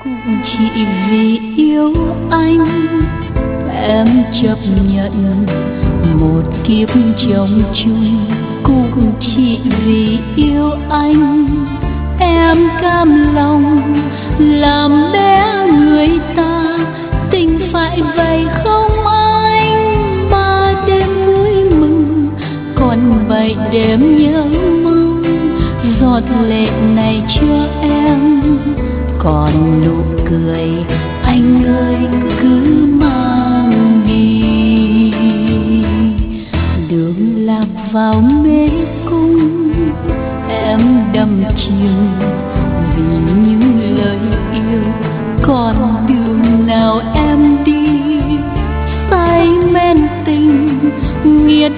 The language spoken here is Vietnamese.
Chỉ vì yêu anh em chấp nhận một kiếp chồng chung. Cũng chỉ vì yêu anh em cam lòng làm bé người ta. Tình phải vậy không anh? Ba đêm vui mừng còn 7 đêm nhớ mong. Giọt lệ này cho em còn nụ cười anh ơi cứ mang đi. Đường lạc vào mê cung em đắm chìm vì những lời yêu. Còn đường nào em đi say men tình nghiệt